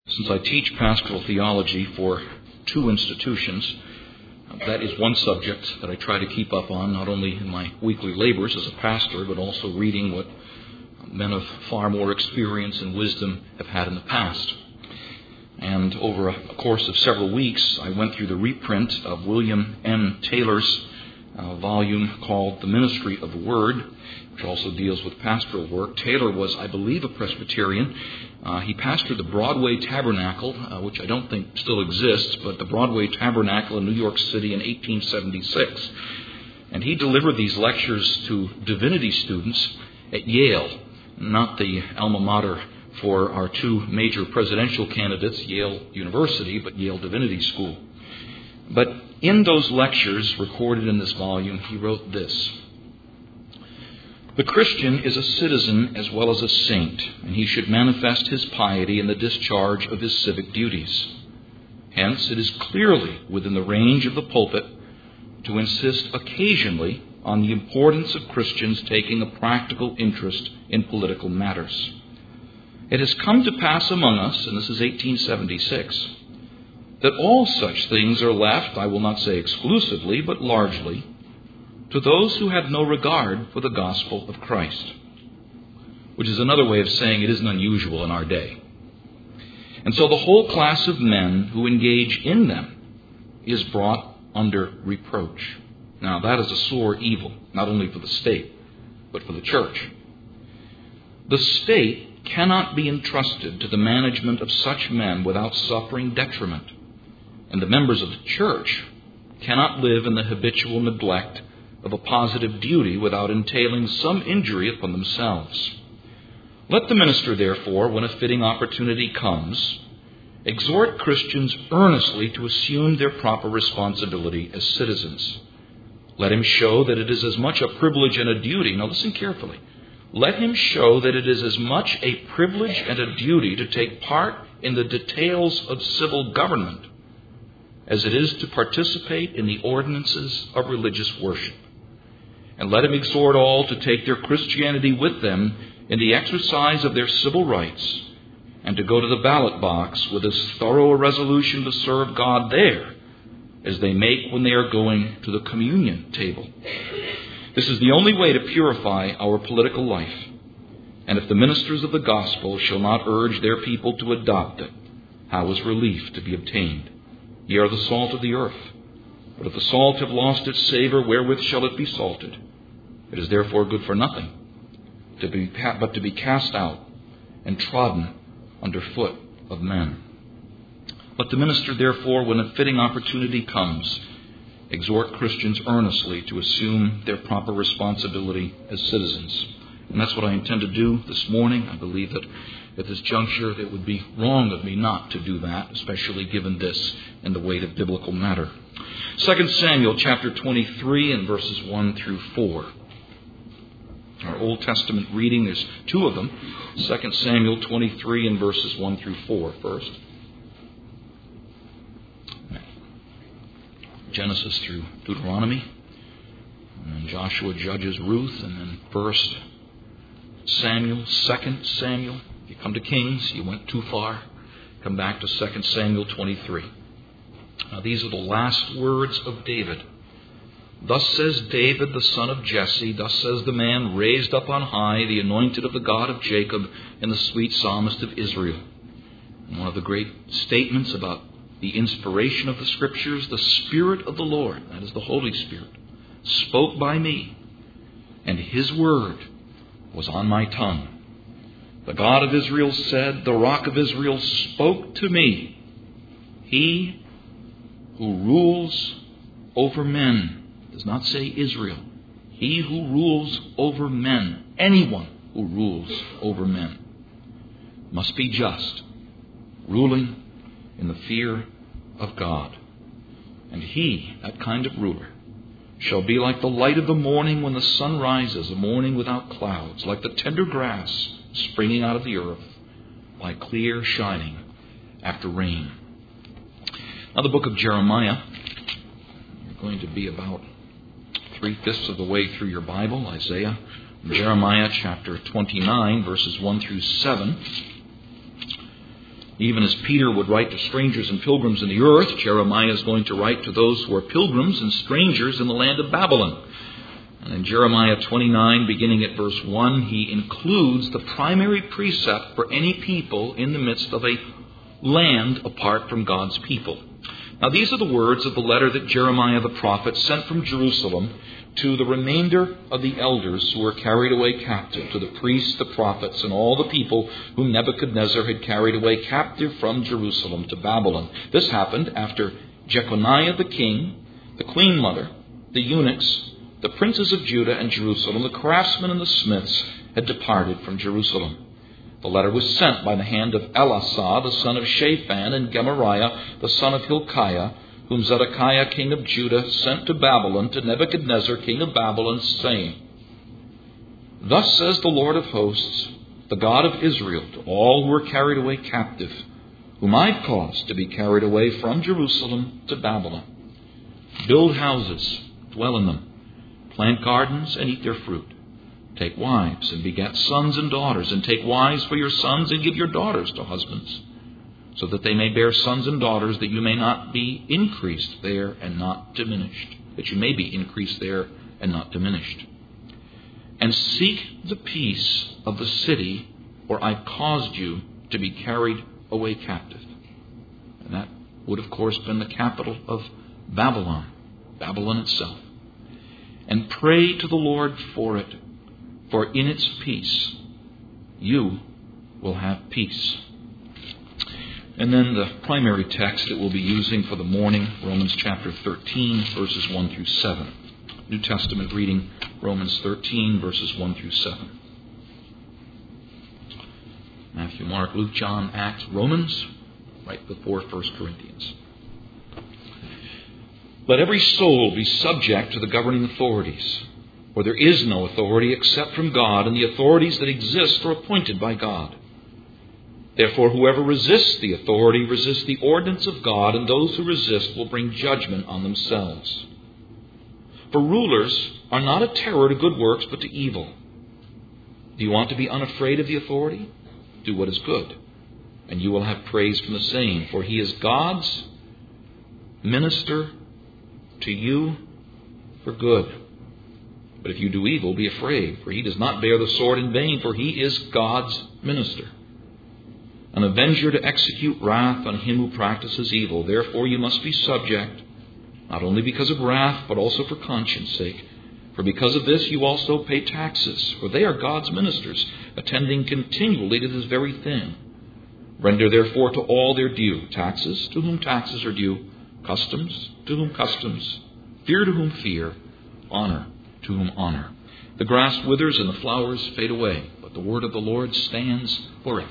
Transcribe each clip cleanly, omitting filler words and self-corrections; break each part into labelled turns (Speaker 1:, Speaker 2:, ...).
Speaker 1: Since I teach pastoral theology for two institutions, that is one subject that I try to keep up on, not only in my weekly labors as a pastor, but also reading what men of far more experience and wisdom have had in the past. And over a course of several weeks, I went through the reprint of William M. Taylor's volume called The Ministry of the Word, which also deals with pastoral work. Taylor was, I believe, a Presbyterian. He pastored the Broadway Tabernacle, which I don't think still exists, but the Broadway Tabernacle in New York City in 1876. And he delivered these lectures to divinity students at Yale, not the alma mater for our two major presidential candidates, Yale University, but Yale Divinity School. But in those lectures recorded in this volume, he wrote this: "The Christian is a citizen as well as a saint, and he should manifest his piety in the discharge of his civic duties. Hence, it is clearly within the range of the pulpit to insist occasionally on the importance of Christians taking a practical interest in political matters. It has come to pass among us," and this is 1876, "that all such things are left, I will not say exclusively, but largely, to those who have no regard for the gospel of Christ," which is another way of saying it isn't unusual in our day. "And so the whole class of men who engage in them is brought under reproach." Now, that is a sore evil, not only for the state, but for the church. "The state cannot be entrusted to the management of such men without suffering detriment, and the members of the church cannot live in the habitual neglect of a positive duty without entailing some injury upon themselves. Let the minister, therefore, when a fitting opportunity comes, exhort Christians earnestly to assume their proper responsibility as citizens. Let him show that it is as much a privilege and a duty." Now listen carefully. "Let him show that it is as much a privilege and a duty to take part in the details of civil government as it is to participate in the ordinances of religious worship. And let him exhort all to take their Christianity with them in the exercise of their civil rights, and to go to the ballot box with as thorough a resolution to serve God there as they make when they are going to the communion table. This is the only way to purify our political life. And if the ministers of the gospel shall not urge their people to adopt it, how is relief to be obtained? Ye are the salt of the earth. But if the salt have lost its savor, wherewith shall it be salted? It is therefore good for nothing, but to be cast out and trodden under foot of men. Let the minister, therefore, when a fitting opportunity comes, exhort Christians earnestly to assume their proper responsibility as citizens." And that's what I intend to do this morning. I believe that at this juncture it would be wrong of me not to do that, especially given this and the weight of biblical matter. 2 Samuel chapter 23 and verses 1 through 4. Our Old Testament reading, there's two of them. 2 Samuel 23 and verses 1 through 4 first. Genesis through Deuteronomy, and then Joshua, Judges, Ruth, and then 1 Samuel, 2 Samuel. If you come to Kings, you went too far. Come back to 2 Samuel 23. Now these are the last words of David. "Thus says David, the son of Jesse, thus says the man raised up on high, the anointed of the God of Jacob, and the sweet psalmist of Israel." And one of the great statements about the inspiration of the Scriptures, "The Spirit of the Lord," that is the Holy Spirit, "spoke by me, and His word was on my tongue. The God of Israel said, the Rock of Israel spoke to me. He who rules over men," does not say Israel, "he who rules over men," anyone who rules over men, "must be just, ruling in the fear of God. And he," that kind of ruler, "shall be like the light of the morning when the sun rises, a morning without clouds, like the tender grass springing out of the earth, like clear shining after rain." Now the book of Jeremiah, you're going to be about 3/5 of the way through your Bible. Isaiah, Jeremiah chapter 29, verses 1 through 7. Even as Peter would write to strangers and pilgrims in the earth, Jeremiah is going to write to those who are pilgrims and strangers in the land of Babylon. And in Jeremiah 29, beginning at verse 1, he includes the primary precept for any people in the midst of a land apart from God's people. Now, these are the words of the letter that Jeremiah the prophet sent from Jerusalem to the remainder of the elders who were carried away captive, to the priests, the prophets, and all the people whom Nebuchadnezzar had carried away captive from Jerusalem to Babylon. This happened after Jeconiah the king, the queen mother, the eunuchs, the princes of Judah and Jerusalem, the craftsmen and the smiths had departed from Jerusalem. The letter was sent by the hand of Elasah, the son of Shaphan, and Gemariah, the son of Hilkiah, whom Zedekiah, king of Judah, sent to Babylon to Nebuchadnezzar, king of Babylon, saying, Thus says the Lord of hosts, the God of Israel, to all who are carried away captive, whom I've caused to be carried away from Jerusalem to Babylon. Build houses, dwell in them, plant gardens, and eat their fruit. Take wives, and beget sons and daughters, and take wives for your sons, and give your daughters to husbands, so that they may bear sons and daughters, that you may not be increased there and not diminished. That you may be increased there and not diminished. And seek the peace of the city where I caused you to be carried away captive. And that would, of course, been the capital of Babylon, Babylon itself. And pray to the Lord for it, for in its peace you will have peace. And then the primary text that we'll be using for the morning, Romans chapter 13, verses 1 through 7. New Testament reading, Romans 13, verses 1 through 7. Matthew, Mark, Luke, John, Acts, Romans, right before 1 Corinthians. Let every soul be subject to the governing authorities, for there is no authority except from God, and the authorities that exist are appointed by God. Therefore, whoever resists the authority resists the ordinance of God, and those who resist will bring judgment on themselves. For rulers are not a terror to good works, but to evil. Do you want to be unafraid of the authority? Do what is good, and you will have praise from the same, for he is God's minister to you for good. But if you do evil, be afraid, for he does not bear the sword in vain, for he is God's minister, an avenger to execute wrath on him who practices evil. Therefore you must be subject, not only because of wrath, but also for conscience sake. For because of this you also pay taxes, for they are God's ministers, attending continually to this very thing. Render therefore to all their due: taxes, to whom taxes are due; customs, to whom customs; fear, to whom fear; honor, to whom honor. The grass withers and the flowers fade away, but the word of the Lord stands forever.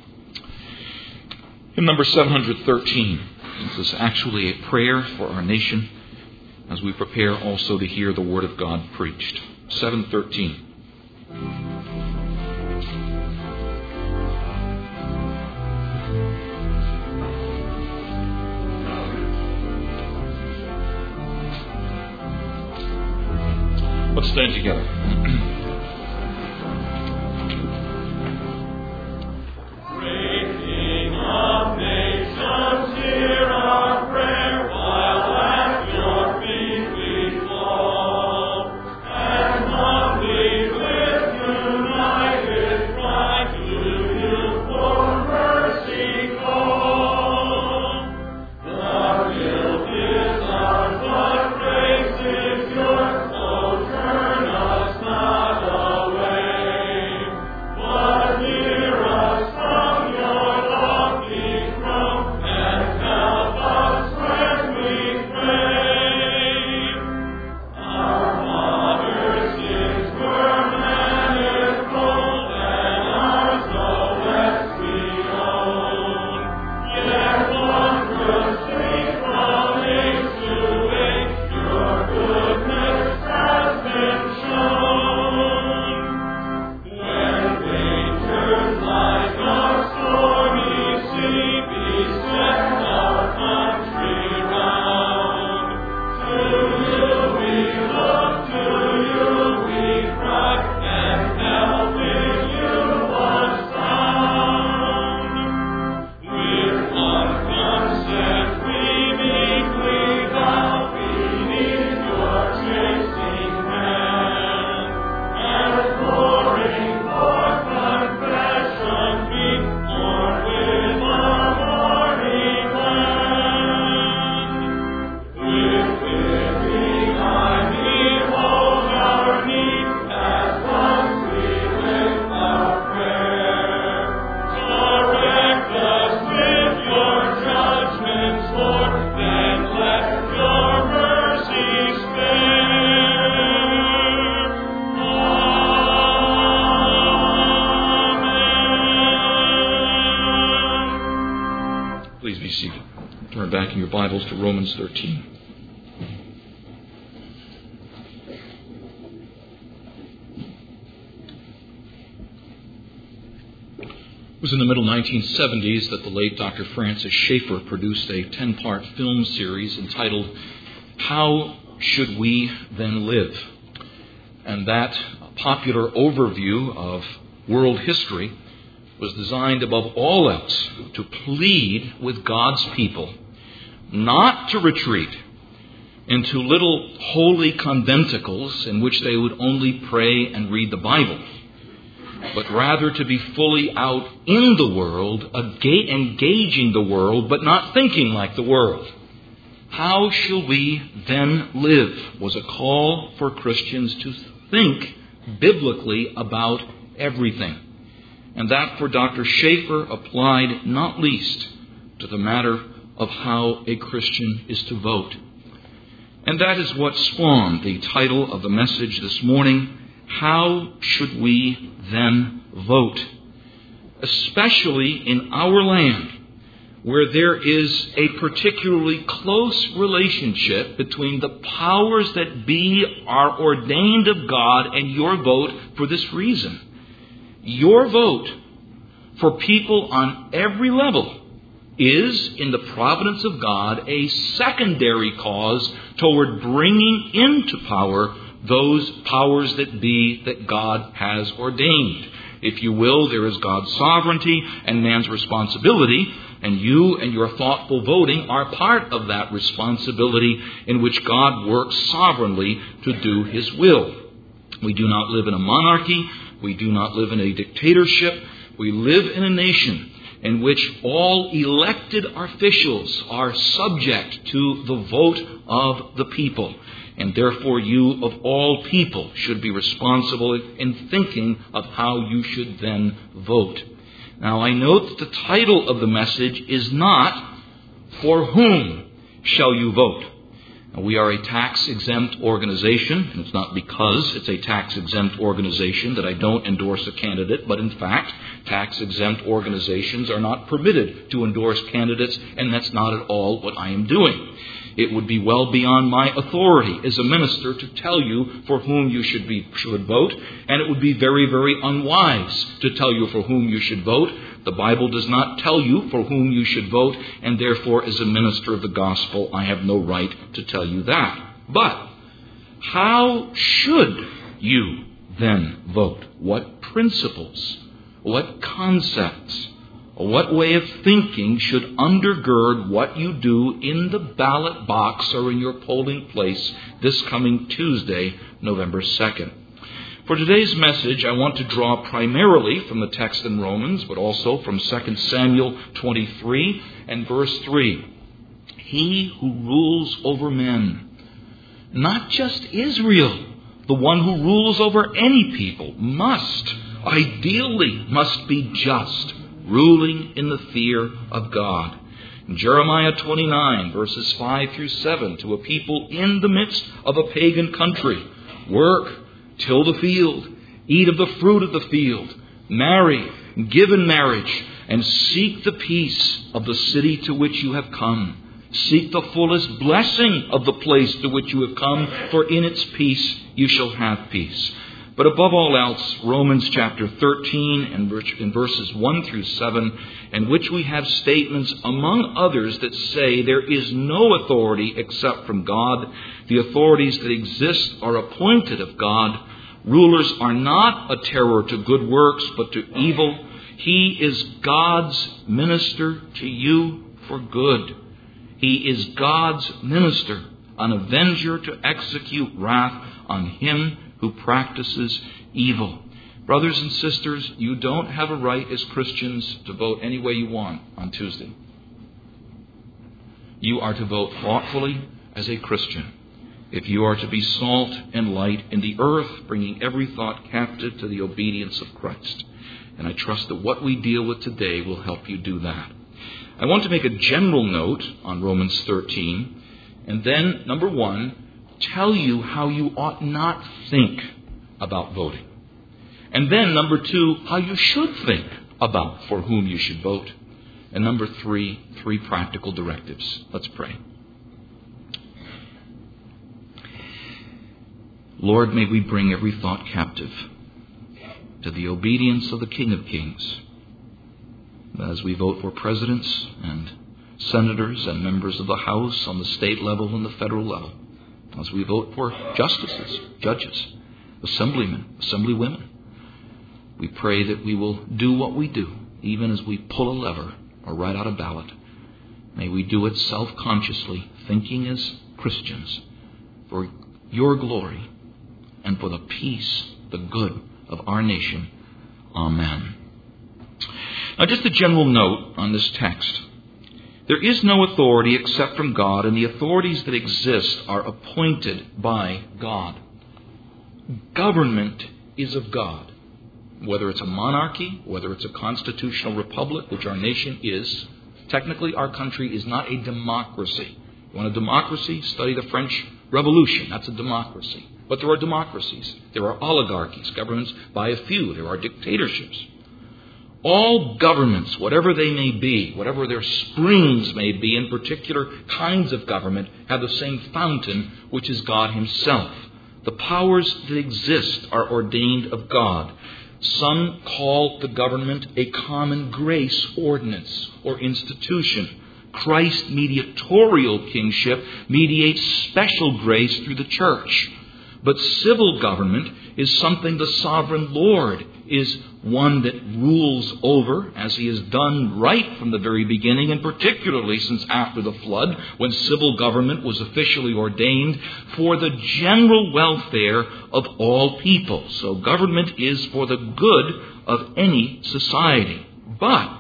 Speaker 1: Hymn number 713. This is actually a prayer for our nation as we prepare also to hear the Word of God preached. 713. Let's stand together.
Speaker 2: Not
Speaker 1: Please be seated. Turn back in your Bibles to Romans 13. It was in the middle 1970s that the late Dr. Francis Schaeffer produced a 10-part film series entitled, How Should We Then Live? And that popular overview of world history was designed above all else to plead with God's people not to retreat into little holy conventicles in which they would only pray and read the Bible, but rather to be fully out in the world, engaging the world, but not thinking like the world. How shall we then live was a call for Christians to think biblically about everything. And that for Dr. Schaeffer applied not least to the matter of how a Christian is to vote. And that is what spawned the title of the message this morning, How Should We Then Vote? Especially in our land, where there is a particularly close relationship between the powers that be are ordained of God and your vote for this reason. Your vote for people on every level is, in the providence of God, a secondary cause toward bringing into power those powers that be that God has ordained. If you will, there is God's sovereignty and man's responsibility, and you and your thoughtful voting are part of that responsibility in which God works sovereignly to do His will. We do not live in a monarchy. We do not live in a dictatorship. We live in a nation in which all elected officials are subject to the vote of the people. And therefore you of all people should be responsible in thinking of how you should then vote. Now I note that the title of the message is not, For Whom Shall You Vote? We are a tax-exempt organization, and it's not because it's a tax-exempt organization that I don't endorse a candidate, but in fact, tax-exempt organizations are not permitted to endorse candidates, and that's not at all what I am doing. It would be well beyond my authority as a minister to tell you for whom you should vote, and it would be very, very unwise to tell you for whom you should vote. The Bible does not tell you for whom you should vote, and therefore, as a minister of the gospel, I have no right to tell you that. But how should you then vote? What principles, what concepts, what way of thinking should undergird what you do in the ballot box or in your polling place this coming Tuesday, November 2nd? For today's message, I want to draw primarily from the text in Romans, but also from 2 Samuel 23 and verse 3. He who rules over men, not just Israel, the one who rules over any people, ideally must be just, ruling in the fear of God. In Jeremiah 29, verses 5 through 7, to a people in the midst of a pagan country, work, till the field, eat of the fruit of the field, marry, give in marriage, and seek the peace of the city to which you have come. Seek the fullest blessing of the place to which you have come, for in its peace you shall have peace. But above all else, Romans chapter 13 and in verses 1 through 7, in which we have statements among others that say there is no authority except from God. The authorities that exist are appointed of God. Rulers are not a terror to good works, but to evil. He is God's minister to you for good. He is God's minister, an avenger to execute wrath on him who practices evil. Brothers and sisters, you don't have a right as Christians to vote any way you want on Tuesday. You are to vote thoughtfully as a Christian. If you are to be salt and light in the earth, bringing every thought captive to the obedience of Christ. And I trust that what we deal with today will help you do that. I want to make a general note on Romans 13, and then, number one, tell you how you ought not think about voting. And then, number two, how you should think about for whom you should vote. And number three practical directives. Let's pray. Lord, may we bring every thought captive to the obedience of the King of Kings as we vote for presidents and senators and members of the House on the state level and the federal level, as we vote for justices, judges, assemblymen, assemblywomen. We pray that we will do what we do, even as we pull a lever or write out a ballot. May we do it self-consciously, thinking as Christians, for your glory and for the peace, the good of our nation. Amen. Now, just a general note on this text. There is no authority except from God, and the authorities that exist are appointed by God. Government is of God. Whether it's a monarchy, whether it's a constitutional republic, which our nation is, technically our country is not a democracy. You want a democracy? Study the French Revolution. That's a democracy. But there are democracies. There are oligarchies, governments by a few. There are dictatorships. All governments, whatever they may be, whatever their springs may be in particular kinds of government, have the same fountain, which is God Himself. The powers that exist are ordained of God. Some call the government a common grace ordinance or institution. Christ's mediatorial kingship mediates special grace through the church. But civil government is something the sovereign Lord is one that rules over, as He has done right from the very beginning, and particularly since after the flood, when civil government was officially ordained for the general welfare of all people. So government is for the good of any society. But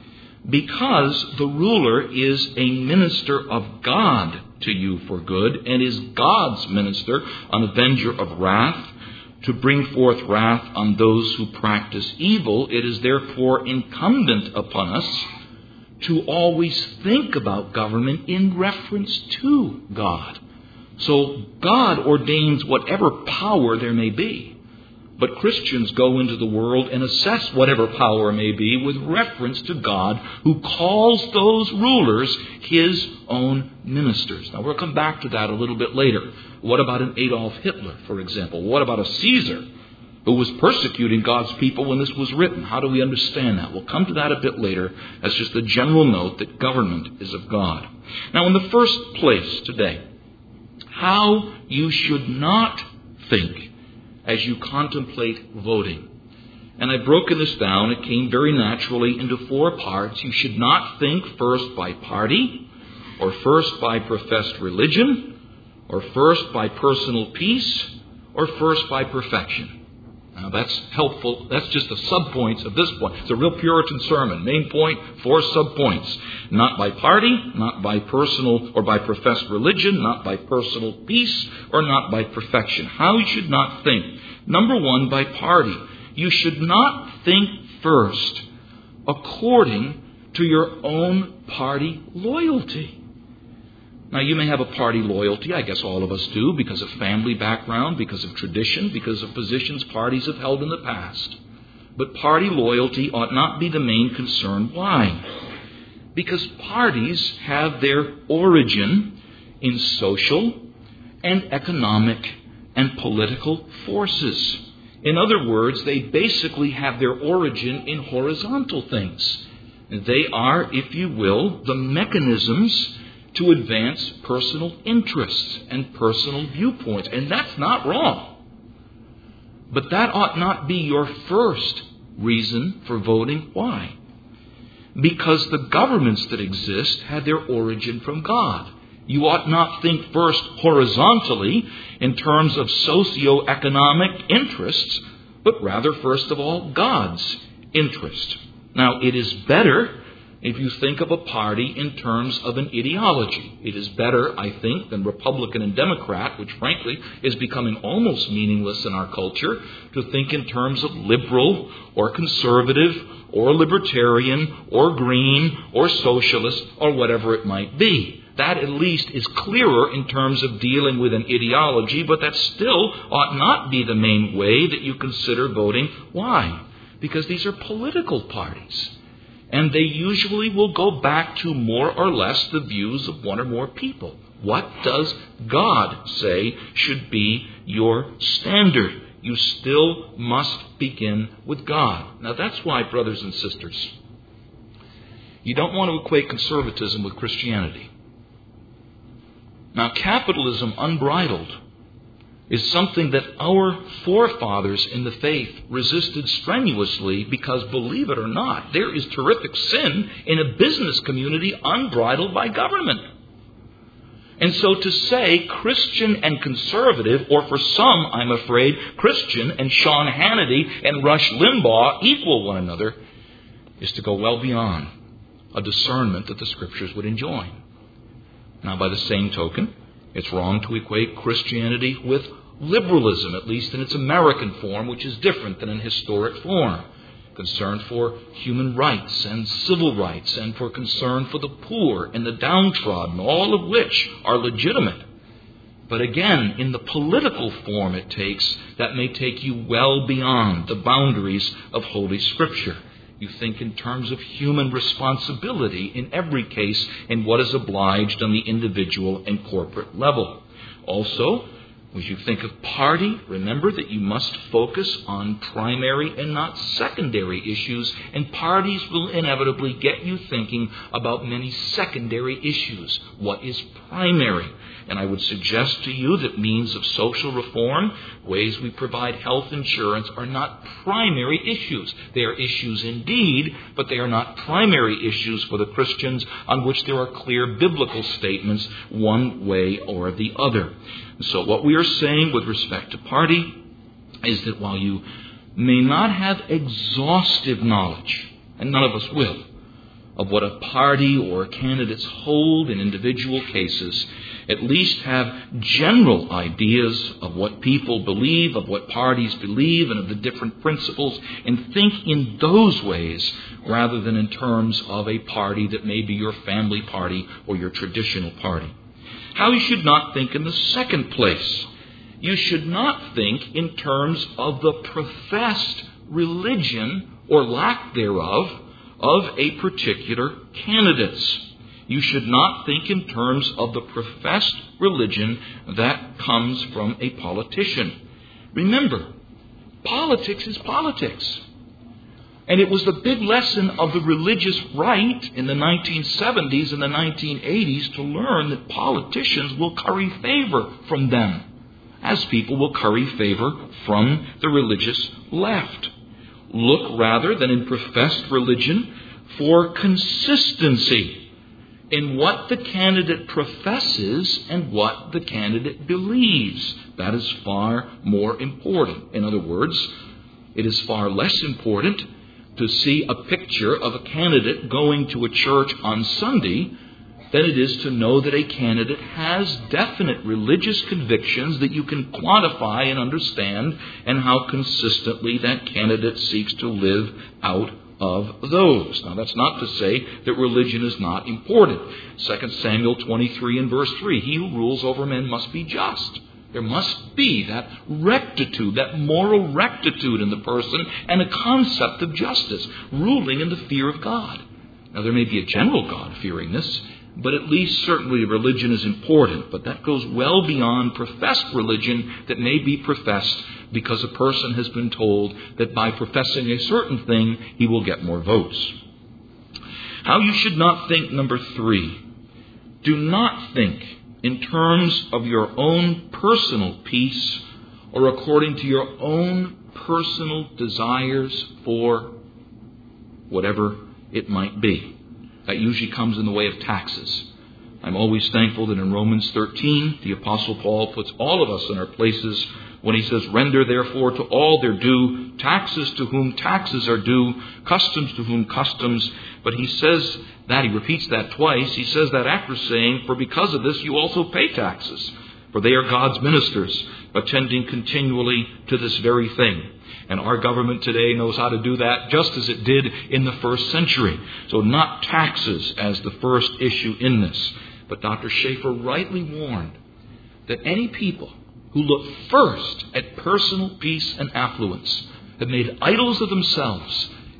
Speaker 1: because the ruler is a minister of God to you for good, and is God's minister, an avenger of wrath, to bring forth wrath on those who practice evil, it is therefore incumbent upon us to always think about government in reference to God. So God ordains whatever power there may be. But Christians go into the world and assess whatever power may be with reference to God, who calls those rulers His own ministers. Now, we'll come back to that a little bit later. What about an Adolf Hitler, for example? What about a Caesar who was persecuting God's people when this was written? How do we understand that? We'll come to that a bit later as just a general note that government is of God. Now, in the first place today, how you should not think as you contemplate voting. And I've broken this down. It came very naturally into 4 parts. You should not think first by party, or first by professed religion, or first by personal peace, or first by perfection. Now that's helpful. That's just the subpoints of this point. It's a real Puritan sermon. Main point, 4 subpoints. Not by party, not by personal or by professed religion, not by personal peace, or not by perfection. How you should not think. Number 1, by party. You should not think first according to your own party loyalty. Now, you may have a party loyalty, I guess all of us do, because of family background, because of tradition, because of positions parties have held in the past. But party loyalty ought not be the main concern. Why? Because parties have their origin in social and economic and political forces. In other words, they basically have their origin in horizontal things. They are, if you will, the mechanisms to advance personal interests and personal viewpoints. And that's not wrong. But that ought not be your first reason for voting. Why? Because the governments that exist had their origin from God. You ought not think first horizontally in terms of socio-economic interests, but rather, first of all, God's interest. Now, it is better if you think of a party in terms of an ideology. It is better, I think, than Republican and Democrat, which frankly is becoming almost meaningless in our culture, to think in terms of liberal or conservative or libertarian or green or socialist or whatever it might be. That at least is clearer in terms of dealing with an ideology, but that still ought not be the main way that you consider voting. Why? Because these are political parties. And they usually will go back to more or less the views of one or more people. What does God say should be your standard? You still must begin with God. Now that's why, brothers and sisters, you don't want to equate conservatism with Christianity. Now, capitalism unbridled is something that our forefathers in the faith resisted strenuously because, believe it or not, there is terrific sin in a business community unbridled by government. And so to say Christian and conservative, or for some, I'm afraid, Christian and Sean Hannity and Rush Limbaugh equal one another, is to go well beyond a discernment that the Scriptures would enjoin. Now, by the same token, it's wrong to equate Christianity with liberalism, at least in its American form, which is different than in historic form. Concern for human rights and civil rights, and for concern for the poor and the downtrodden, all of which are legitimate. But again, in the political form it takes, that may take you well beyond the boundaries of Holy Scripture. You think in terms of human responsibility in every case in what is obliged on the individual and corporate level. Also, as you think of party, remember that you must focus on primary and not secondary issues, and parties will inevitably get you thinking about many secondary issues. What is primary? And I would suggest to you that means of social reform, ways we provide health insurance, are not primary issues. They are issues indeed, but they are not primary issues for the Christians on which there are clear biblical statements one way or the other. So what we are saying with respect to party is that while you may not have exhaustive knowledge, and none of us will, of what a party or candidates hold in individual cases, at least have general ideas of what people believe, of what parties believe, and of the different principles, and think in those ways rather than in terms of a party that may be your family party or your traditional party. How you should not think in the second place. You should not think in terms of the professed religion or lack thereof of a particular candidates. You should not think in terms of the professed religion that comes from a politician. Remember, politics is politics. And it was the big lesson of the religious right in the 1970s and the 1980s to learn that politicians will curry favor from them, as people will curry favor from the religious left. Look rather than in professed religion for consistency in what the candidate professes and what the candidate believes. That is far more important. In other words, it is far less important to see a picture of a candidate going to a church on Sunday than it is to know that a candidate has definite religious convictions that you can quantify and understand, and how consistently that candidate seeks to live out of those. Now, that's not to say that religion is not important. 2 Samuel 23 and verse 3, he who rules over men must be just. There must be that rectitude, that moral rectitude in the person, and a concept of justice, ruling in the fear of God. Now, there may be a general God-fearingness, but at least certainly religion is important. But that goes well beyond professed religion that may be professed because a person has been told that by professing a certain thing, he will get more votes. How you should not think, number 3. Do not think in terms of your own personal peace or according to your own personal desires for whatever it might be. That usually comes in the way of taxes. I'm always thankful that in Romans 13, the Apostle Paul puts all of us in our places when he says, render therefore to all their due, taxes to whom taxes are due, customs to whom customs. But he says that, he repeats that twice. He says that after saying, for because of this you also pay taxes, for they are God's ministers, attending continually to this very thing. And our government today knows how to do that just as it did in the first century. So not taxes as the first issue in this. But Dr. Schaeffer rightly warned that any people who look first at personal peace and affluence have made idols of themselves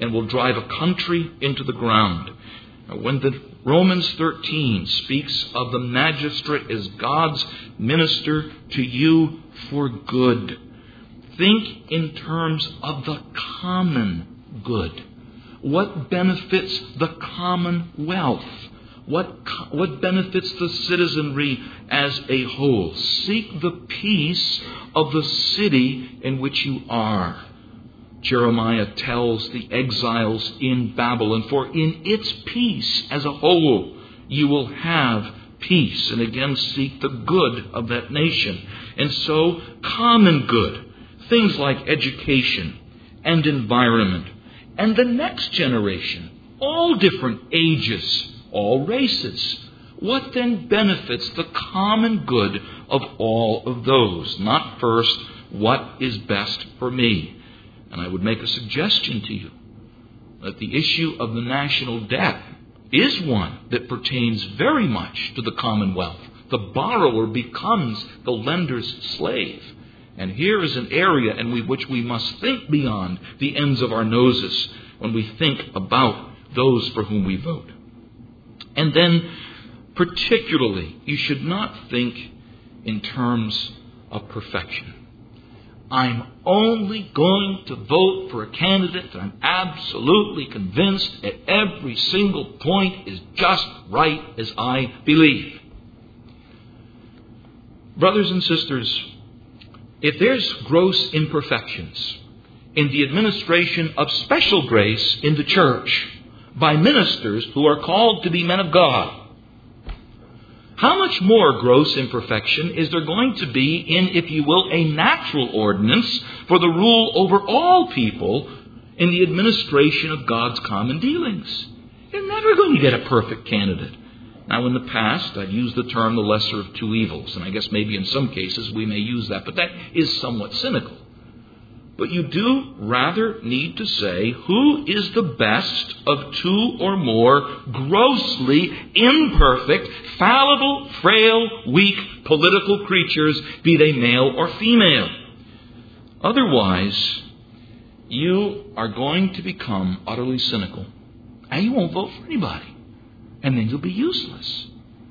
Speaker 1: and will drive a country into the ground. When the Romans 13 speaks of the magistrate as God's minister to you for good, think in terms of the common good. What benefits the commonwealth? What benefits the citizenry as a whole? Seek the peace of the city in which you are. Jeremiah tells the exiles in Babylon, for in its peace as a whole you will have peace. And again, seek the good of that nation. And so, common good, things like education and environment, and the next generation, all different ages, all races. What then benefits the common good of all of those? Not first, what is best for me? And I would make a suggestion to you that the issue of the national debt is one that pertains very much to the commonwealth. The borrower becomes the lender's slave. And here is an area in which we must think beyond the ends of our noses when we think about those for whom we vote. And then, particularly, you should not think in terms of perfection. I'm only going to vote for a candidate that I'm absolutely convinced at every single point is just right as I believe. Brothers and sisters, if there's gross imperfections in the administration of special grace in the church by ministers who are called to be men of God, how much more gross imperfection is there going to be in, if you will, a natural ordinance for the rule over all people in the administration of God's common dealings? You're never going to get a perfect candidate. Now, in the past, I've used the term the lesser of two evils, and I guess maybe in some cases we may use that, but that is somewhat cynical. But you do rather need to say who is the best of two or more grossly imperfect, fallible, frail, weak political creatures, be they male or female. Otherwise, you are going to become utterly cynical, and you won't vote for anybody, and then you'll be useless.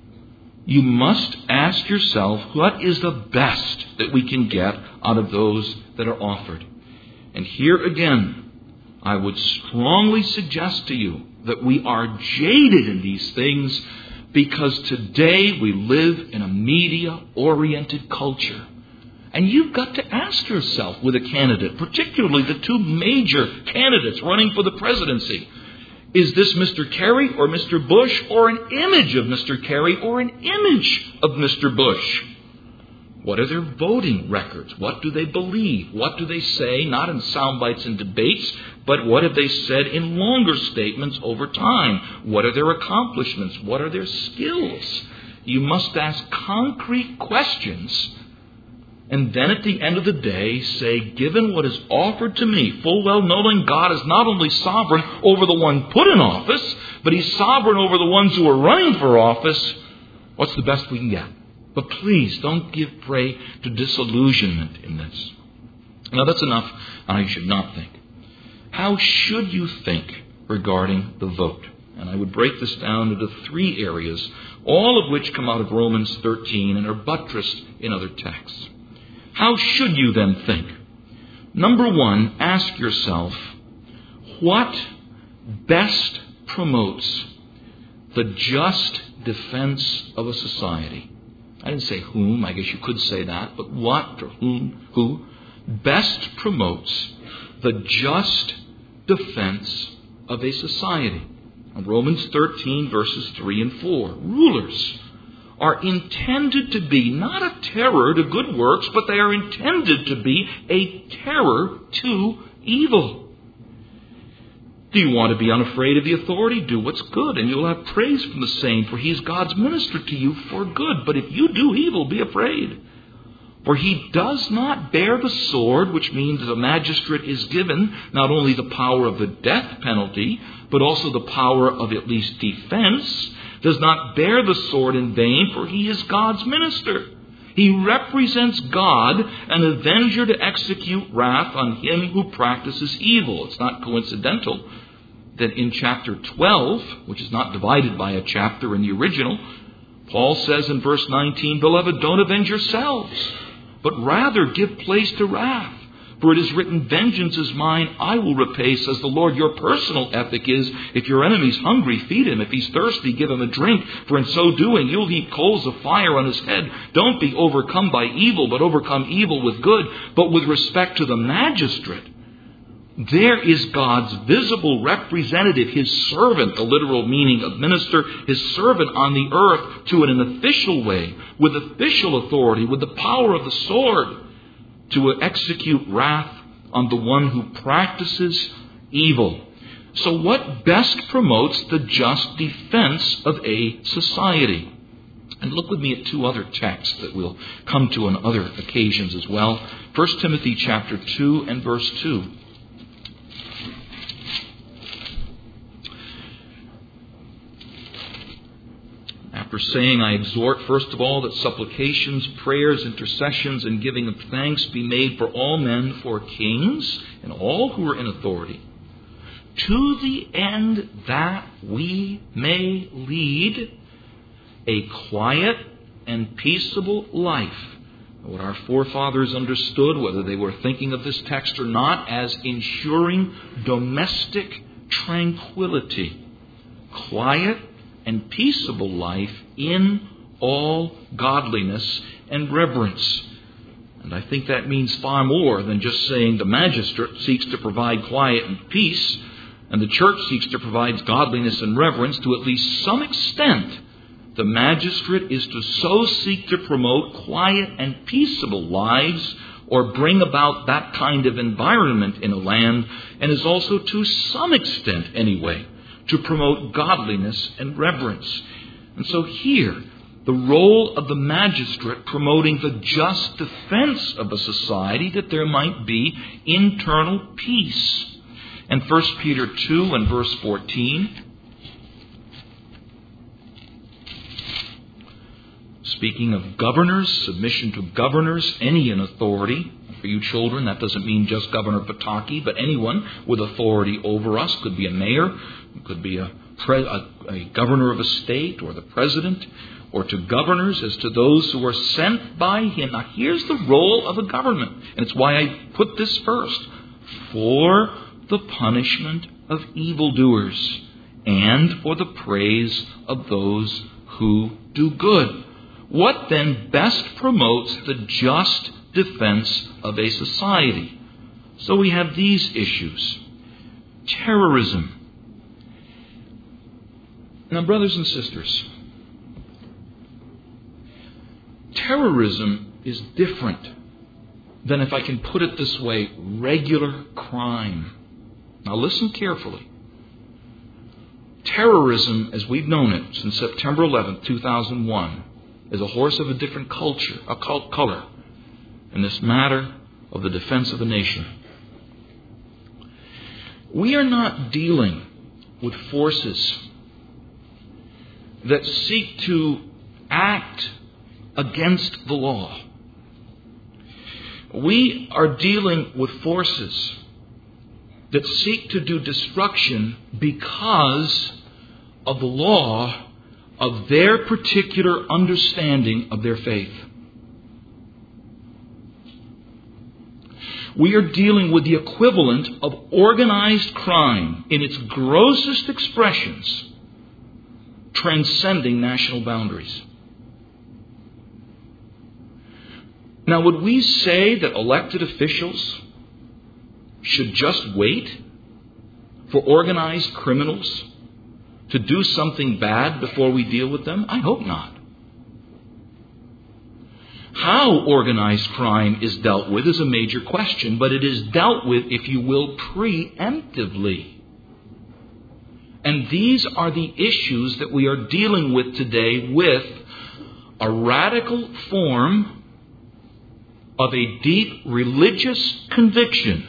Speaker 1: You must ask yourself, what is the best that we can get out of those that are offered? And here again, I would strongly suggest to you that we are jaded in these things because today we live in a media-oriented culture. And you've got to ask yourself with a candidate, particularly the two major candidates running for the presidency, is this Mr. Kerry or Mr. Bush, or an image of Mr. Kerry or an image of Mr. Bush? What are their voting records? What do they believe? What do they say, not in sound bites and debates, but what have they said in longer statements over time? What are their accomplishments? What are their skills? You must ask concrete questions, and then at the end of the day say, given what is offered to me, full well knowing God is not only sovereign over the one put in office, but He's sovereign over the ones who are running for office, what's the best we can get? But please don't give prey to disillusionment in this. Now that's enough, and I should not think. How should you think regarding the vote? And I would break this down into three areas, all of which come out of Romans 13 and are buttressed in other texts. How should you then think? Number one, ask yourself, what best promotes the just defense of a society? I didn't say whom, I guess you could say that, but what or who best promotes the just defense of a society? In Romans 13, verses 3 and 4, rulers are intended to be not a terror to good works, but they are intended to be a terror to evil. Do you want to be unafraid of the authority? Do what's good, and you'll have praise from the same, for He is God's minister to you for good. But if you do evil, be afraid. For He does not bear the sword, which means that a magistrate is given not only the power of the death penalty, but also the power of at least defense, does not bear the sword in vain, for He is God's minister. He represents God, an avenger to execute wrath on him who practices evil. It's not coincidental that in chapter 12, which is not divided by a chapter in the original, Paul says in verse 19, "Beloved, don't avenge yourselves, but rather give place to wrath. For it is written, 'Vengeance is mine, I will repay,' says the Lord." Your personal ethic is, if your enemy's hungry, feed him. If he's thirsty, give him a drink. For in so doing, you'll heap coals of fire on his head. Don't be overcome by evil, but overcome evil with good. But with respect to the magistrate, there is God's visible representative, his servant, the literal meaning of minister, his servant on the earth to in an official way, with official authority, with the power of the sword, to execute wrath on the one who practices evil. So what best promotes the just defense of a society? And look with me at two other texts that we'll come to on other occasions as well. 1 Timothy chapter 2 and verse 2. After saying, "I exhort, first of all, that supplications, prayers, intercessions, and giving of thanks be made for all men, for kings, and all who are in authority, to the end that we may lead a quiet and peaceable life." What our forefathers understood, whether they were thinking of this text or not, as ensuring domestic tranquility. Quiet and peaceable life in all godliness and reverence. And I think that means far more than just saying the magistrate seeks to provide quiet and peace, and the church seeks to provide godliness and reverence. To at least some extent, the magistrate is to so seek to promote quiet and peaceable lives, or bring about that kind of environment in a land, and is also to some extent anyway to promote godliness and reverence. And so here, the role of the magistrate promoting the just defense of a society, that there might be internal peace. And 1 Peter 2 and verse 14, speaking of governors, submission to governors, any in authority. For you children, that doesn't mean just Governor Pataki, but anyone with authority over us. Could be a mayor, could be a governor of a state, or the president, or to governors as to those who are sent by him. Now here's the role of a government, and it's why I put this first. For the punishment of evildoers, and for the praise of those who do good. What then best promotes the just defense of a society? So we have these issues. Terrorism. Now, brothers and sisters, terrorism is different than, if I can put it this way, regular crime. Now listen carefully. Terrorism, as we've known it since September 11th, 2001, is a horse of a different culture, a color, in this matter of the defense of a nation. We are not dealing with forces that seek to act against the law. We are dealing with forces that seek to do destruction because of the law of their particular understanding of their faith. We are dealing with the equivalent of organized crime in its grossest expressions, transcending national boundaries. Now, would we say that elected officials should just wait for organized criminals to do something bad before we deal with them? I hope not. How organized crime is dealt with is a major question, but it is dealt with, if you will, preemptively. And these are the issues that we are dealing with today, with a radical form of a deep religious conviction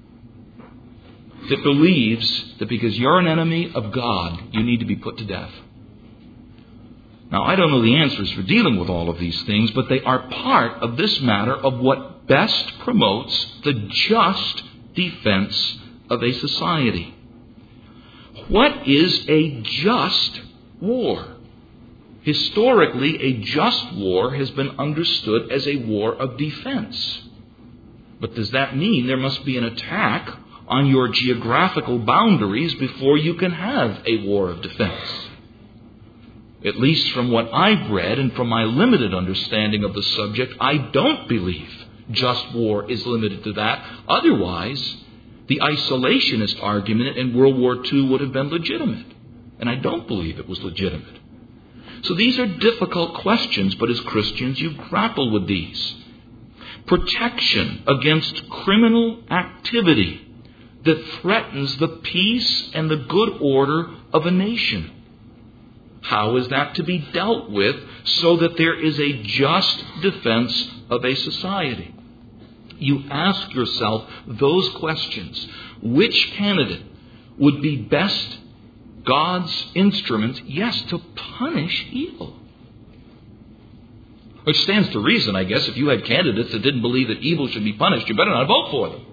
Speaker 1: that believes that because you're an enemy of God, you need to be put to death. Now, I don't know the answers for dealing with all of these things, but they are part of this matter of what best promotes the just defense of a society. What is a just war? Historically, a just war has been understood as a war of defense. But does that mean there must be an attack on your geographical boundaries before you can have a war of defense? At least from what I've read and from my limited understanding of the subject, I don't believe just war is limited to that. Otherwise, the isolationist argument in World War II would have been legitimate. And I don't believe it was legitimate. So these are difficult questions, but as Christians, you grapple with these. Protection against criminal activity that threatens the peace and the good order of a nation. How is that to be dealt with so that there is a just defense of a society? You ask yourself those questions. Which candidate would be best God's instrument, yes, to punish evil? Which stands to reason, I guess, if you had candidates that didn't believe that evil should be punished, you better not vote for them.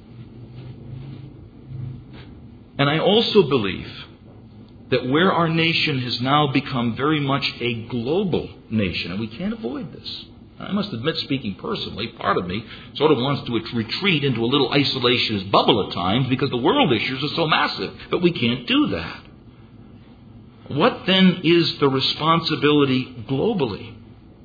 Speaker 1: And I also believe that where our nation has now become very much a global nation, and we can't avoid this. I must admit, speaking personally, part of me sort of wants to retreat into a little isolationist bubble at times because the world issues are so massive, but we can't do that. What then is the responsibility globally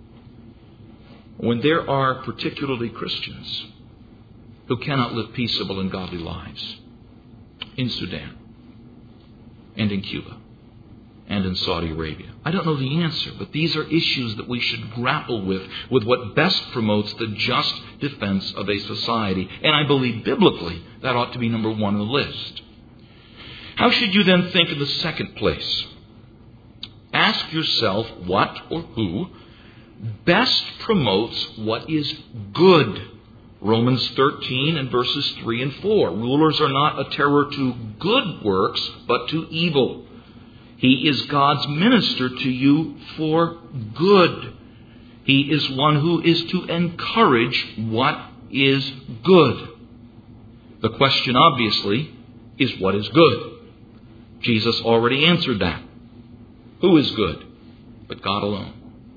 Speaker 1: when there are particularly Christians who cannot live peaceable and godly lives in Sudan and in Cuba and in Saudi Arabia? I don't know the answer, but these are issues that we should grapple with what best promotes the just defense of a society. And I believe biblically that ought to be number one on the list. How should you then think in the second place? Ask yourself what or who best promotes what is good. Romans 13 and verses 3 and 4. Rulers are not a terror to good works, but to evil. He is God's minister to you for good. He is one who is to encourage what is good. The question, obviously, is what is good? Jesus already answered that. Who is good? But God alone.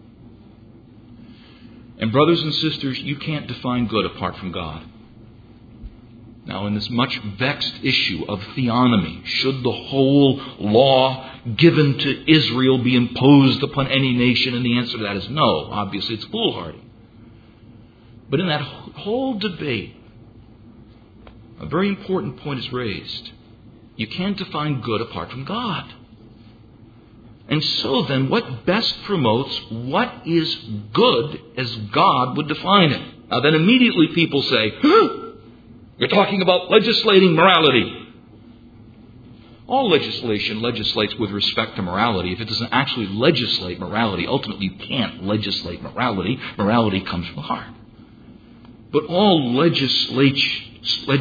Speaker 1: And brothers and sisters, you can't define good apart from God. Now, in this much vexed issue of theonomy, should the whole law given to Israel be imposed upon any nation? And the answer to that is no. Obviously, it's foolhardy. But in that whole debate, a very important point is raised. You can't define good apart from God. And so then, what best promotes what is good as God would define it? Now then immediately people say, you're talking about legislating morality. All legislation legislates with respect to morality. If it doesn't actually legislate morality, ultimately you can't legislate morality. Morality comes from the heart. But all legislation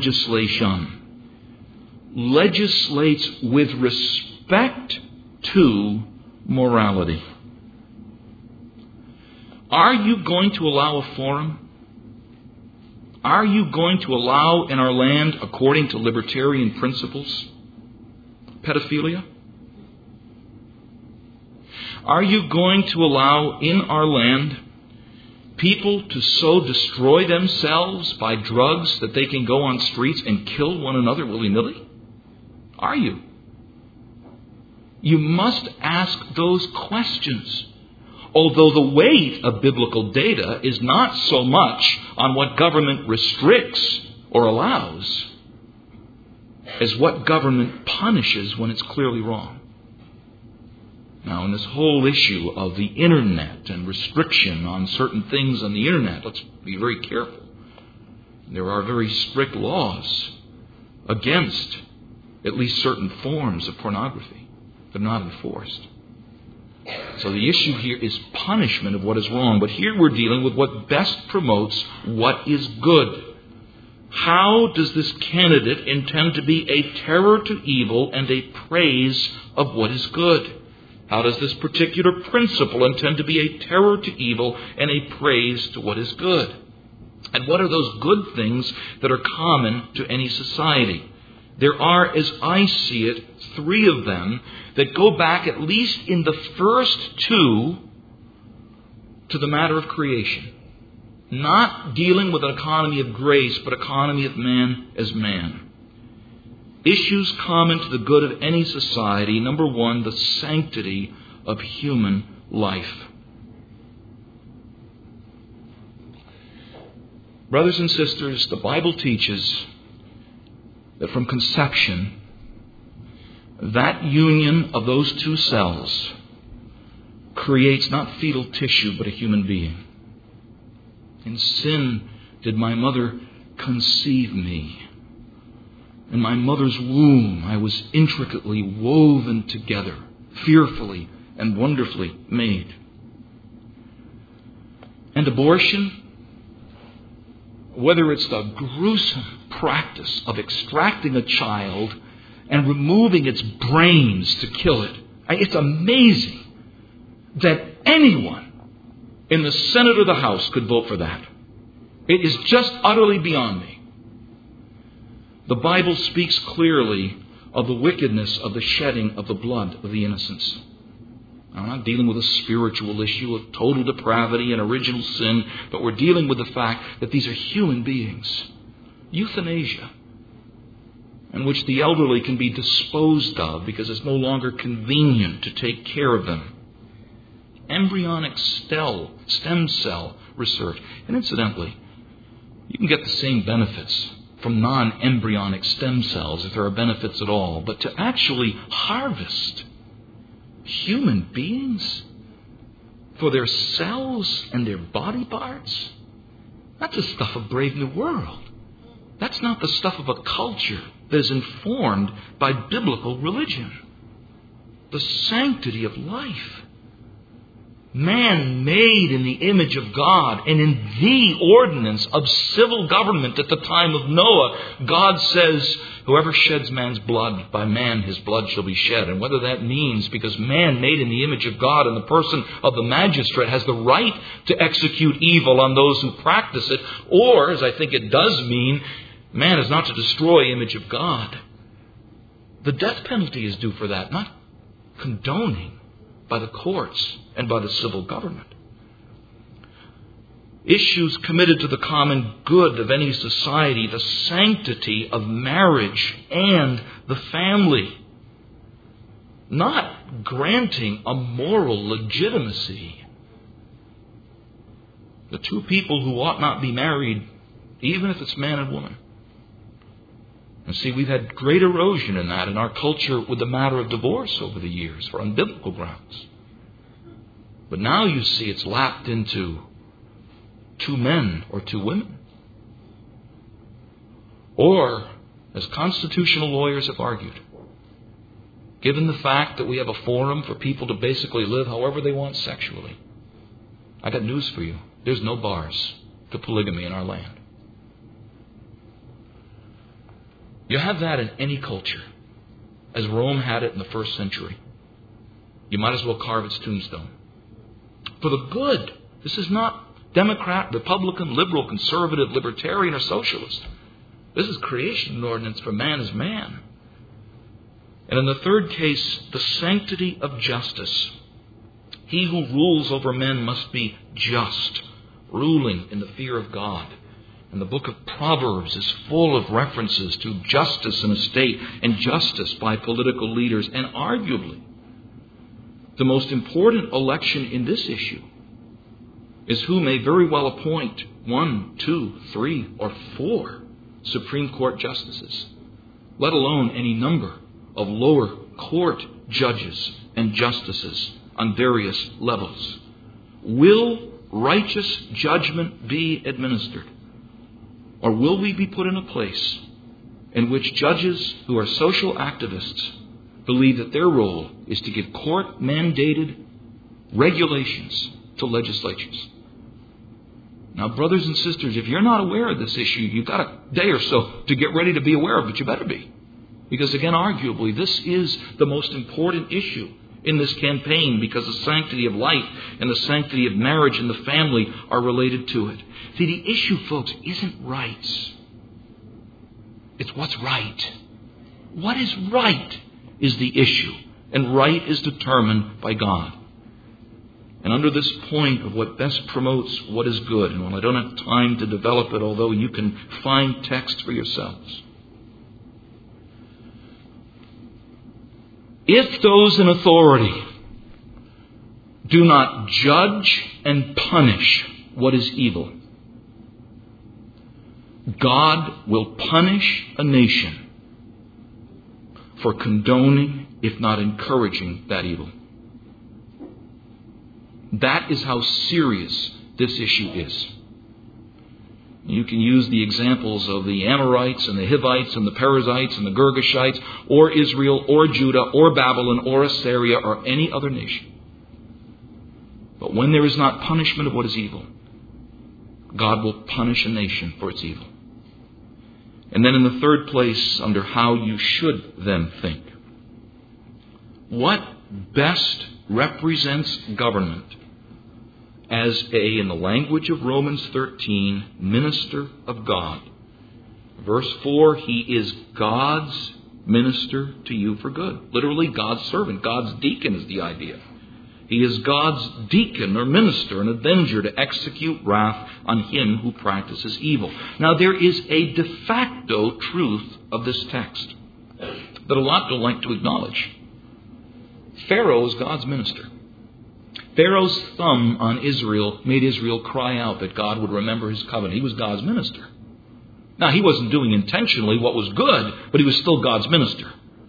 Speaker 1: legislates with respect to morality. Are you going to allow a forum? Are you going to allow in our land, according to libertarian principles, pedophilia? Are you going to allow in our land people to so destroy themselves by drugs that they can go on streets and kill one another willy-nilly? Are you? You must ask those questions. Although the weight of biblical data is not so much on what government restricts or allows as what government punishes when it's clearly wrong. Now, in this whole issue of the internet and restriction on certain things on the internet, let's be very careful. There are very strict laws against at least certain forms of pornography. They're not enforced. So the issue here is punishment of what is wrong. But here we're dealing with what best promotes what is good. How does this candidate intend to be a terror to evil and a praise of what is good? How does this particular principle intend to be a terror to evil and a praise to what is good? And what are those good things that are common to any society? There are, as I see it, 3 of them that go back, at least in the first 2, to the matter of creation. Not dealing with an economy of grace, but economy of man as man. Issues common to the good of any society. Number 1, the sanctity of human life. Brothers and sisters, the Bible teaches that from conception, that union of those 2 cells creates not fetal tissue, but a human being. In sin did my mother conceive me. In my mother's womb I was intricately woven together, fearfully and wonderfully made. And abortion, whether it's the gruesome practice of extracting a child and removing its brains to kill it, it's amazing that anyone in the Senate or the House could vote for that. It is just utterly beyond me. The Bible speaks clearly of the wickedness of the shedding of the blood of the innocents. I'm not dealing with a spiritual issue of total depravity and original sin, but we're dealing with the fact that these are human beings. Euthanasia, in which the elderly can be disposed of because it's no longer convenient to take care of them. Embryonic stem cell research. And incidentally, you can get the same benefits from non-embryonic stem cells, if there are benefits at all. But to actually harvest human beings for their cells and their body parts, that's the stuff of Brave New World. That's not the stuff of a culture that is informed by biblical religion. The sanctity of life. Man made in the image of God, and in the ordinance of civil government at the time of Noah, God says, whoever sheds man's blood, by man his blood shall be shed. And whether that means because man made in the image of God in the person of the magistrate has the right to execute evil on those who practice it, or, as I think it does mean, man is not to destroy the image of God. The death penalty is due for that, not condoning by the courts and by the civil government. Issues committed to the common good of any society, the sanctity of marriage and the family. Not granting a moral legitimacy. The 2 people who ought not be married, even if it's man and woman. And see, we've had great erosion in that in our culture with the matter of divorce over the years for unbiblical grounds. But now you see it's lapped into 2 men or 2 women. Or, as constitutional lawyers have argued, given the fact that we have a forum for people to basically live however they want sexually, I got news for you. There's no bars to polygamy in our land. You have that in any culture, as Rome had it in the 1st century. You might as well carve its tombstone. For the good. This is not Democrat, Republican, liberal, conservative, libertarian, or socialist. This is creation ordinance for man as man. And in the 3rd case, the sanctity of justice. He who rules over men must be just, ruling in the fear of God. And the book of Proverbs is full of references to justice in a state and justice by political leaders. And arguably, the most important election in this issue is who may very well appoint 1, 2, 3, or 4 Supreme Court justices, let alone any number of lower court judges and justices on various levels. Will righteous judgment be administered? Or will we be put in a place in which judges who are social activists believe that their role is to give court-mandated regulations to legislatures? Now, brothers and sisters, if you're not aware of this issue, you've got a day or so to get ready to be aware of it. You better be. Because again, arguably, this is the most important issue in this campaign because the sanctity of life and the sanctity of marriage and the family are related to it. See, the issue, folks, isn't rights. It's what's right. What is right is the issue. And right is determined by God. And under this point of what best promotes what is good, and while I don't have time to develop it, although you can find texts for yourselves. If those in authority do not judge and punish what is evil, God will punish a nation for condoning, if not encouraging, that evil. That is how serious this issue is. You can use the examples of the Amorites and the Hivites and the Perizzites and the Girgashites, or Israel, or Judah, or Babylon, or Assyria, or any other nation. But when there is not punishment of what is evil, God will punish a nation for its evil. And then in the third place, under how you should then think. What best represents government as in the language of Romans 13, minister of God. Verse 4, he is God's minister to you for good. Literally, God's servant. God's deacon is the idea. He is God's deacon or minister, an avenger to execute wrath on him who practices evil. Now, there is a de facto truth of this text that a lot don't like to acknowledge. Pharaoh is God's minister. Pharaoh's thumb on Israel made Israel cry out that God would remember his covenant. He was God's minister. Now, he wasn't doing intentionally what was good, but he was still God's minister.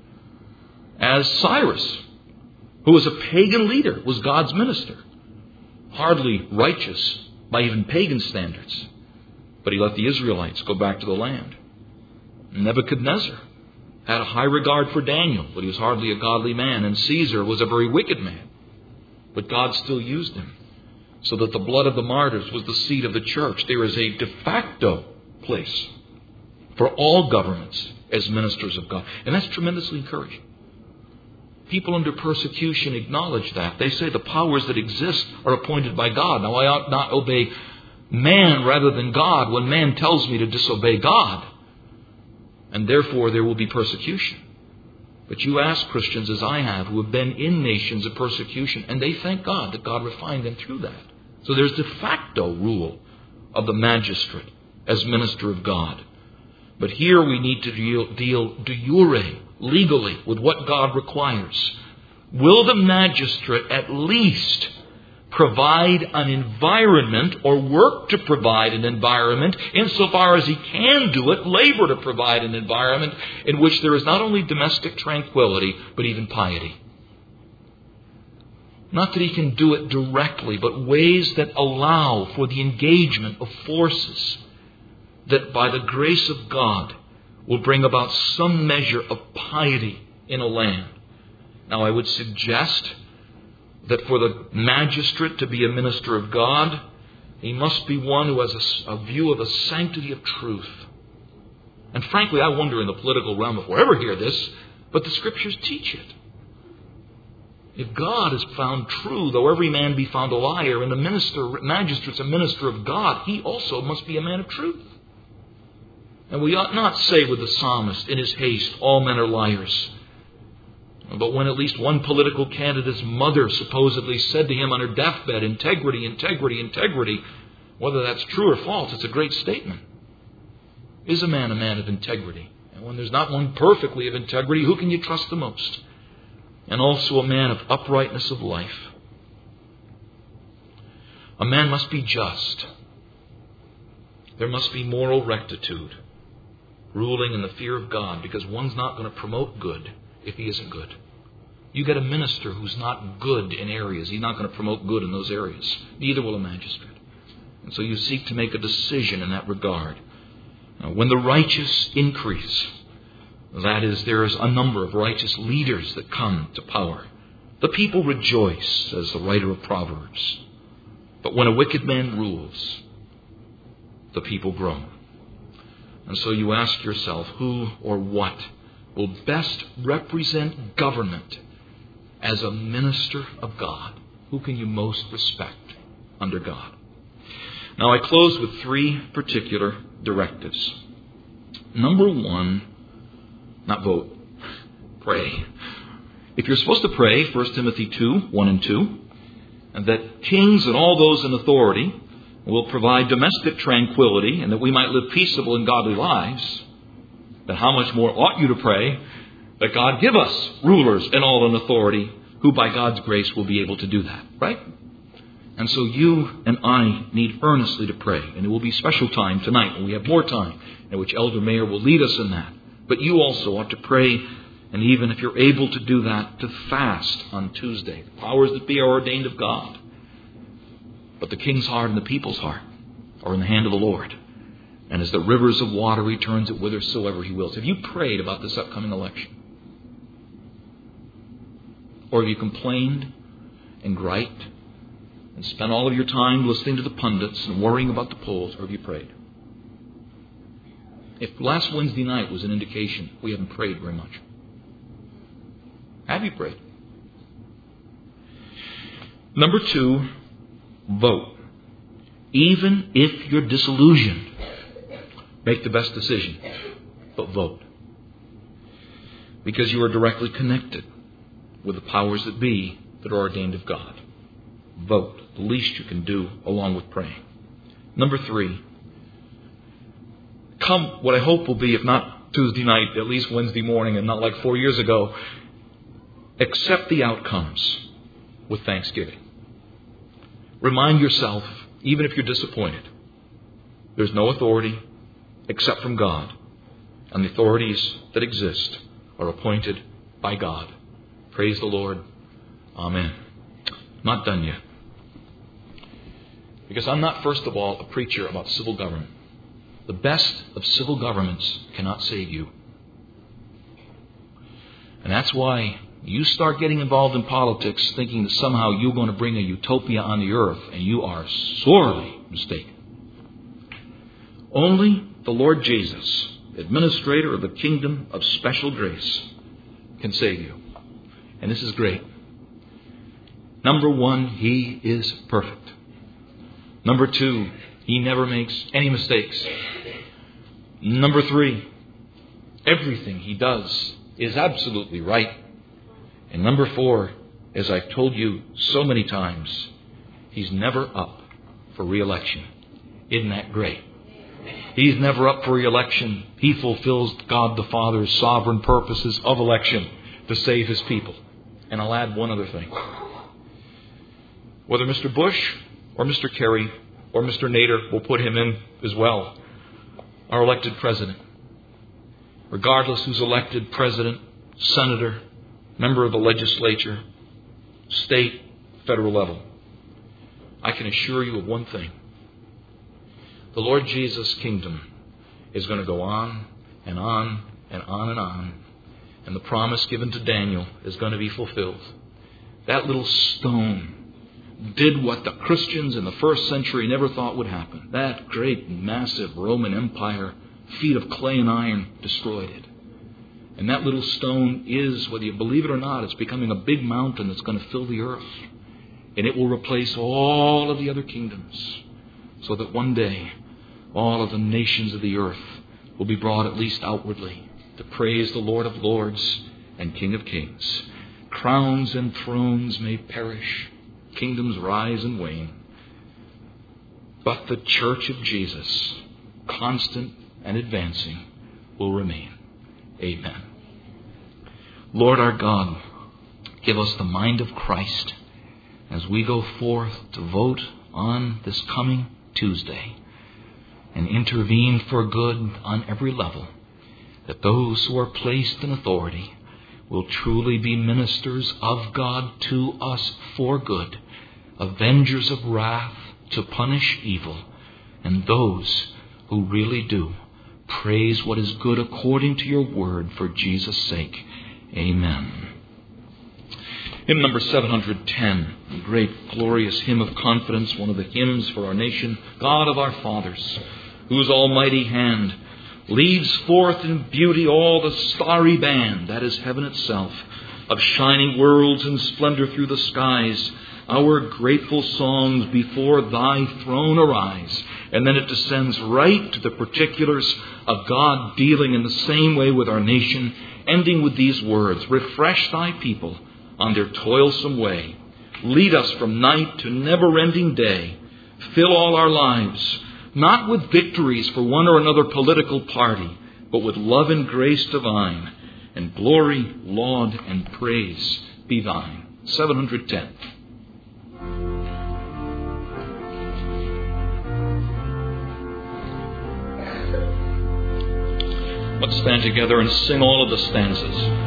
Speaker 1: As Cyrus, who was a pagan leader, was God's minister. Hardly righteous by even pagan standards. But he let the Israelites go back to the land. Nebuchadnezzar had a high regard for Daniel, but he was hardly a godly man. And Caesar was a very wicked man. But God still used him, so that the blood of the martyrs was the seed of the church. There is a de facto place for all governments as ministers of God. And that's tremendously encouraging. People under persecution acknowledge that. They say the powers that exist are appointed by God. Now, I ought not obey man rather than God when man tells me to disobey God. And therefore there will be persecution. But you ask Christians, as I have, who have been in nations of persecution, and they thank God that God refined them through that. So there's de facto rule of the magistrate as minister of God. But here we need to deal de jure, legally, with what God requires. Will the magistrate at least provide an environment or work to provide an environment insofar as he can do it, labor to provide an environment in which there is not only domestic tranquility, but even piety? Not that he can do it directly, but ways that allow for the engagement of forces that by the grace of God will bring about some measure of piety in a land. Now, I would suggest that for the magistrate to be a minister of God, he must be one who has a view of the sanctity of truth. And frankly, I wonder in the political realm if we'll ever hear this, but the Scriptures teach it. If God is found true, though every man be found a liar, and the magistrate's a minister of God, he also must be a man of truth. And we ought not say with the psalmist in his haste, all men are liars. But when at least one political candidate's mother supposedly said to him on her deathbed, integrity, integrity, integrity, whether that's true or false, it's a great statement. Is a man of integrity? And when there's not one perfectly of integrity, who can you trust the most? And also a man of uprightness of life. A man must be just. There must be moral rectitude, ruling in the fear of God, because one's not going to promote good if he isn't good. You get a minister who's not good in areas, he's not going to promote good in those areas. Neither will a magistrate. And so you seek to make a decision in that regard. Now, when the righteous increase, that is, there is a number of righteous leaders that come to power, the people rejoice, says the writer of Proverbs. But when a wicked man rules, the people groan. And so you ask yourself, who or what will best represent government as a minister of God, who can you most respect under God? Now, I close with 3 particular directives. Number 1, not vote, pray. If you're supposed to pray, 1 Timothy 2, 1 and 2, and that kings and all those in authority will provide domestic tranquility and that we might live peaceable and godly lives, then how much more ought you to pray that God give us rulers and all in authority who by God's grace will be able to do that, right? And so you and I need earnestly to pray. And it will be special time tonight when we have more time in which Elder Mayer will lead us in that. But you also ought to pray, and even if you're able to do that, to fast on Tuesday. The powers that be are ordained of God. But the king's heart and the people's heart are in the hand of the Lord. And as the rivers of water, he turns it whithersoever he wills. Have you prayed about this upcoming election? Or have you complained and griped and spent all of your time listening to the pundits and worrying about the polls? Or have you prayed? If last Wednesday night was an indication, we haven't prayed very much. Have you prayed? Number 2, vote. Even if you're disillusioned, make the best decision, but vote. Because you are directly connected with the powers that be that are ordained of God. Vote. The least you can do along with praying. Number 3, come what I hope will be, if not Tuesday night, at least Wednesday morning, and not like 4 years ago, accept the outcomes with thanksgiving. Remind yourself, even if you're disappointed, there's no authority except from God, and the authorities that exist are appointed by God. Praise the Lord. Amen. Not done yet. Because I'm not, first of all, a preacher about civil government. The best of civil governments cannot save you. And that's why you start getting involved in politics thinking that somehow you're going to bring a utopia on the earth, and you are sorely mistaken. Only the Lord Jesus, administrator of the kingdom of special grace, can save you. And this is great. Number 1, he is perfect. Number 2, he never makes any mistakes. Number 3, everything he does is absolutely right. And number 4, as I've told you so many times, he's never up for re-election. Isn't that great? He's never up for re-election. He fulfills God the Father's sovereign purposes of election to save his people. And I'll add one other thing. Whether Mr. Bush or Mr. Kerry or Mr. Nader, will put him in as well, our elected president, regardless who's elected president, senator, member of the legislature, state, federal level, I can assure you of one thing. The Lord Jesus' kingdom is going to go on and on and on and on. And the promise given to Daniel is going to be fulfilled. That little stone did what the Christians in the first century never thought would happen. That great, massive Roman Empire, feet of clay and iron, destroyed it. And that little stone is, whether you believe it or not, it's becoming a big mountain that's going to fill the earth. And it will replace all of the other kingdoms. So that one day, all of the nations of the earth will be brought, at least outwardly, to praise the Lord of Lords and King of Kings. Crowns and thrones may perish. Kingdoms rise and wane. But the church of Jesus, constant and advancing, will remain. Amen. Lord our God, give us the mind of Christ as we go forth to vote on this coming Tuesday, and intervene for good on every level, that those who are placed in authority will truly be ministers of God to us for good, avengers of wrath to punish evil, and those who really do praise what is good according to your word for Jesus' sake. Amen. Hymn number 710, a great glorious hymn of confidence, one of the hymns for our nation. God of our fathers, whose almighty hand leads forth in beauty all the starry band, that is heaven itself, of shining worlds in splendor through the skies, our grateful songs before thy throne arise. And then it descends right to the particulars of God dealing in the same way with our nation, ending with these words: refresh thy people on their toilsome way. Lead us from night to never-ending day. Fill all our lives, not with victories for one or another political party, but with love and grace divine, and glory, laud, and praise be thine. 710. Let's stand together and sing all of the stanzas.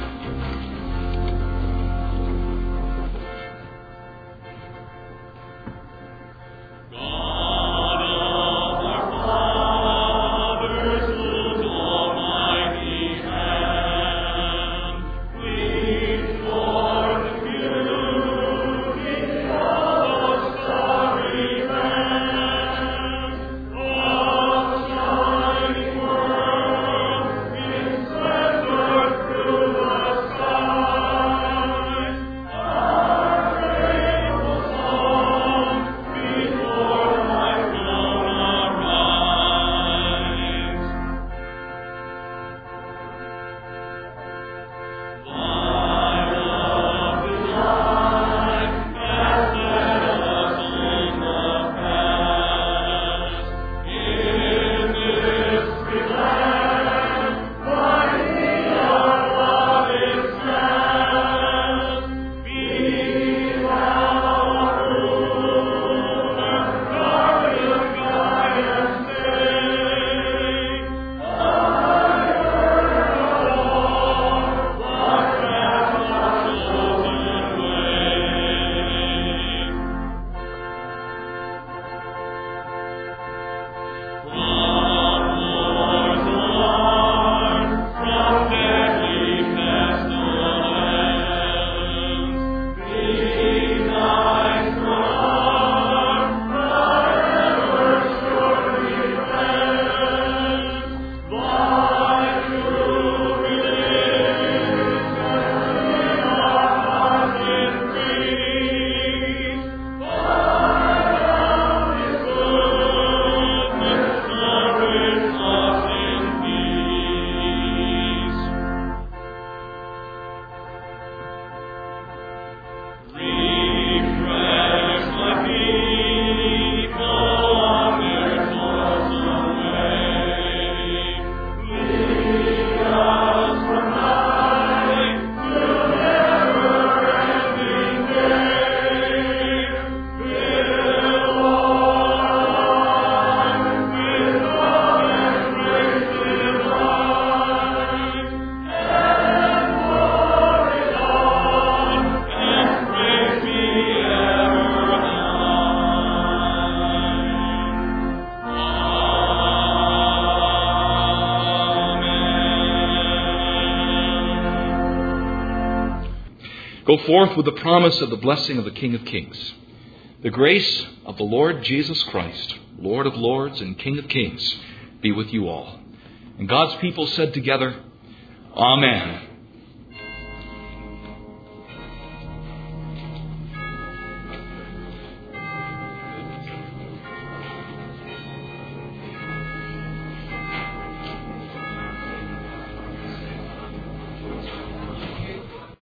Speaker 1: Go forth with the promise of the blessing of the King of Kings. The grace of the Lord Jesus Christ, Lord of Lords and King of Kings, be with you all. And God's people said together, Amen.